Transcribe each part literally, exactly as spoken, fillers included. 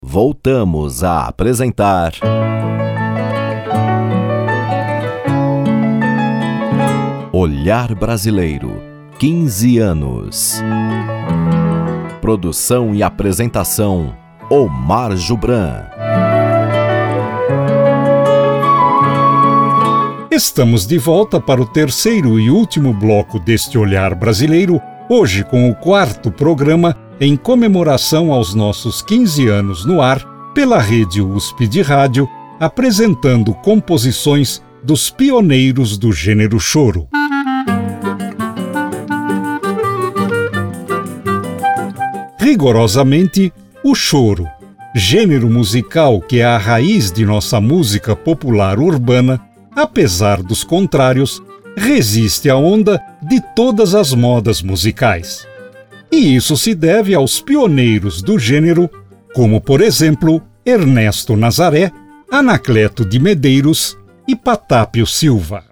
voltamos a apresentar Olhar Brasileiro, quinze anos. Produção e apresentação, Omar Jubran. Estamos de volta para o terceiro e último bloco deste Olhar Brasileiro, hoje com o quarto programa em comemoração aos nossos quinze anos no ar, pela Rede U S P de Rádio, apresentando composições dos pioneiros do gênero choro. Rigorosamente, o choro, gênero musical que é a raiz de nossa música popular urbana, apesar dos contrários, resiste à onda de todas as modas musicais. E isso se deve aos pioneiros do gênero, como, por exemplo, Ernesto Nazaré, Anacleto de Medeiros e Patápio Silva.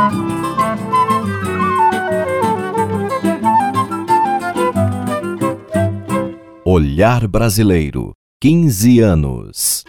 Olhar Brasileiro, quinze anos.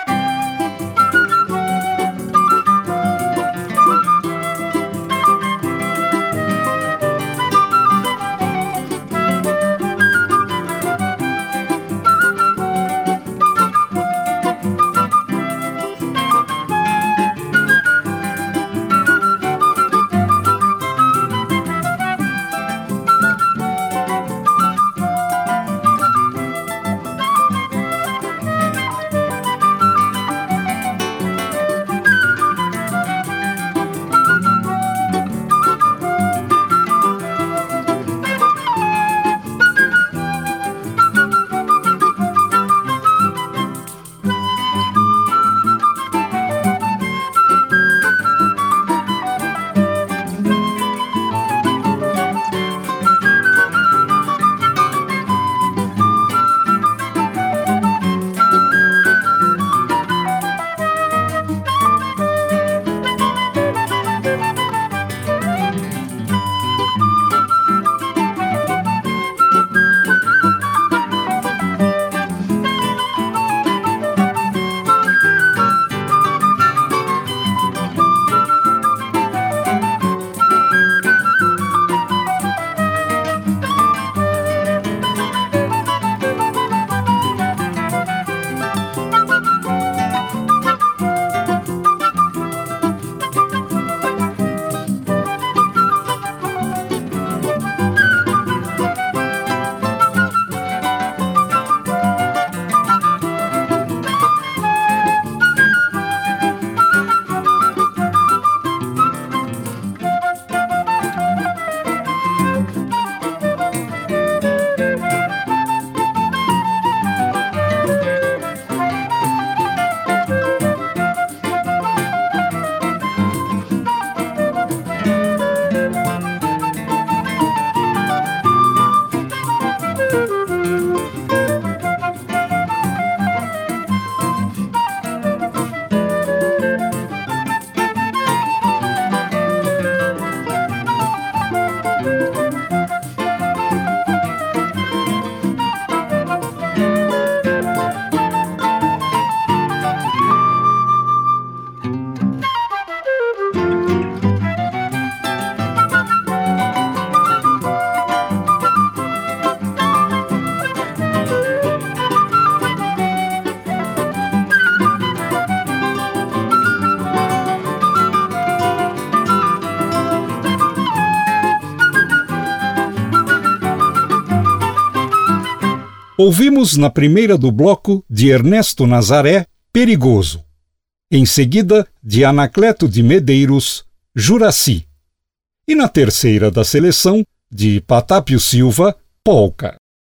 Ouvimos na primeira do bloco, de Ernesto Nazaré, Perigoso. Em seguida, de Anacleto de Medeiros, Juraci. E na terceira da seleção, de Patápio Silva, Polca.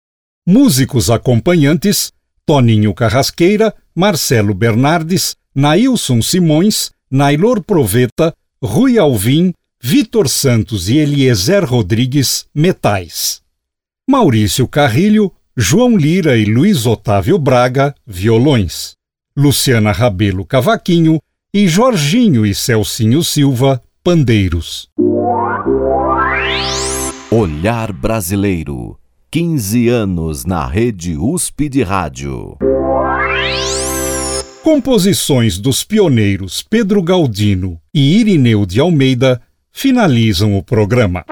Músicos acompanhantes, Toninho Carrasqueira, Marcelo Bernardes, Nailson Simões, Nailor Proveta, Rui Alvim, Vitor Santos e Eliezer Rodrigues, metais. Maurício Carrilho, João Lira e Luiz Otávio Braga, violões. Luciana Rabelo, cavaquinho, e Jorginho e Celcinho Silva, pandeiros. Olhar Brasileiro, quinze anos na Rede U S P de Rádio. Composições dos pioneiros Pedro Galdino e Irineu de Almeida finalizam o programa.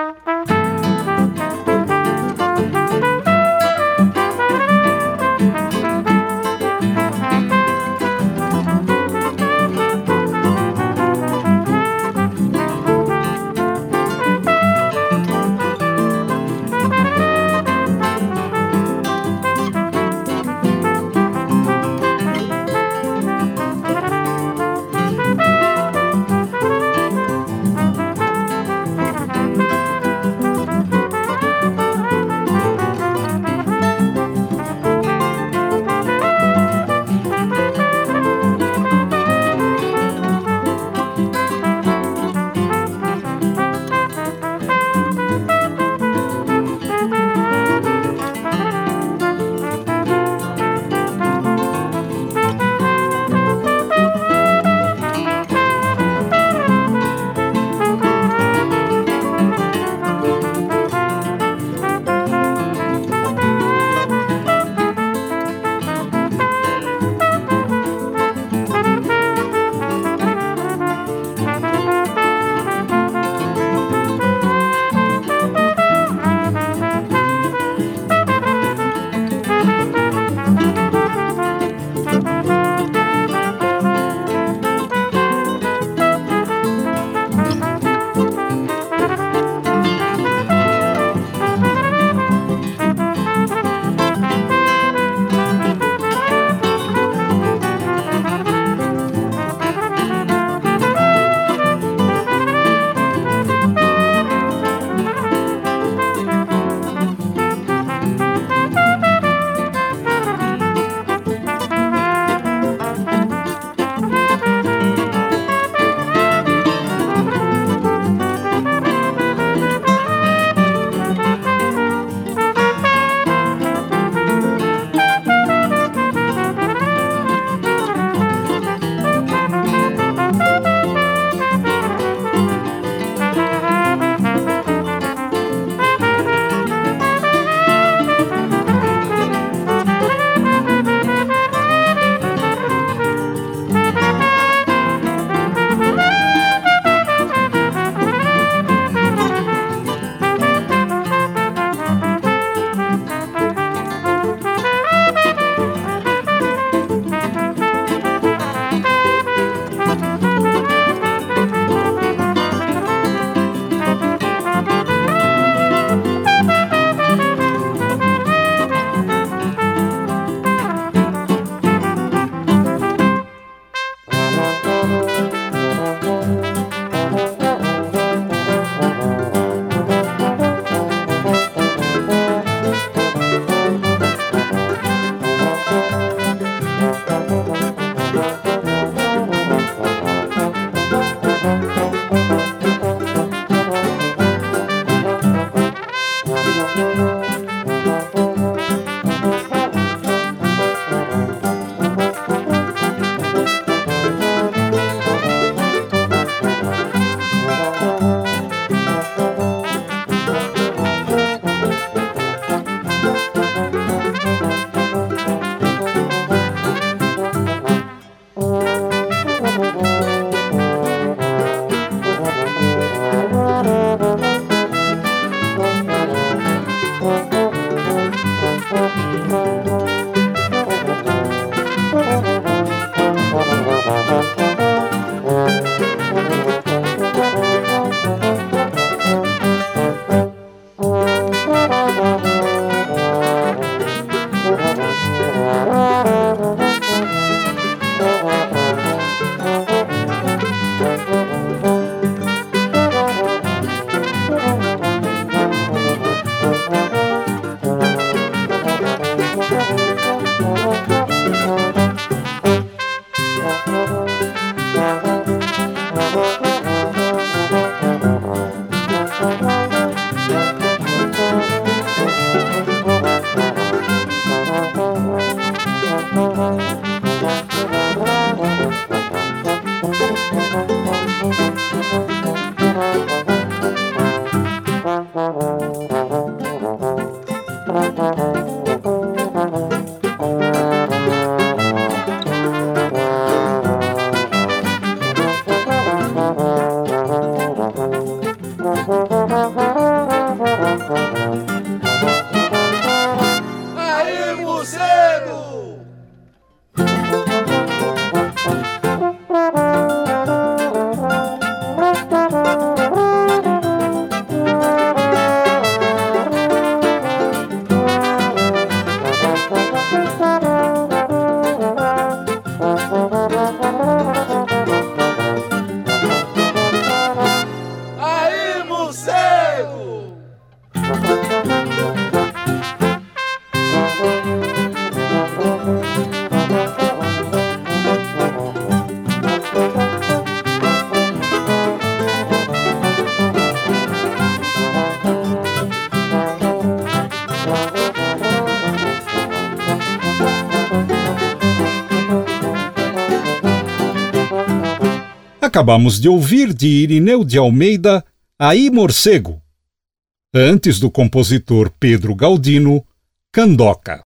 Acabamos de ouvir de Irineu de Almeida, Aí Morcego. Antes do compositor Pedro Galdino, Candoca.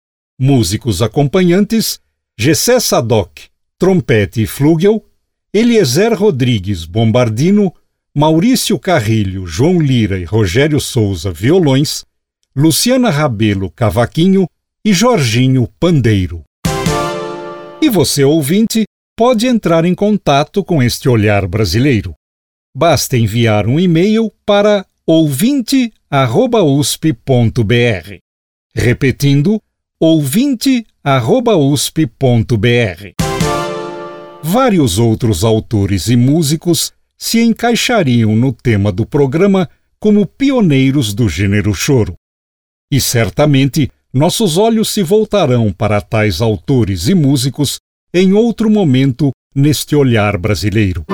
Músicos acompanhantes, Gessé Sadoc, trompete e flúgel, Eliezer Rodrigues, bombardino, Maurício Carrilho, João Lira e Rogério Souza, violões, Luciana Rabelo, cavaquinho e Jorginho, pandeiro. E você, ouvinte, pode entrar em contato com este olhar brasileiro. Basta enviar um e-mail para ouvinte arroba usp ponto br. Repetindo, ouvinte arroba usp ponto br. Vários outros autores e músicos se encaixariam no tema do programa como pioneiros do gênero choro. E certamente nossos olhos se voltarão para tais autores e músicos em outro momento neste olhar brasileiro.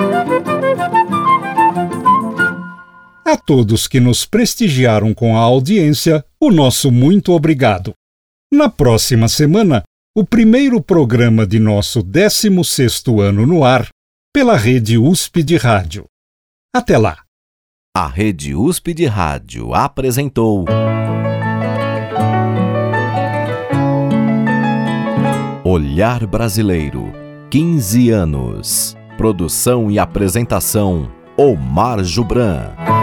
A todos que nos prestigiaram com a audiência, o nosso muito obrigado. Na próxima semana, o primeiro programa de nosso décimo sexto ano no ar, pela Rede U S P de Rádio. Até lá! A Rede U S P de Rádio apresentou Olhar Brasileiro, quinze anos. Produção e apresentação, Omar Jubran.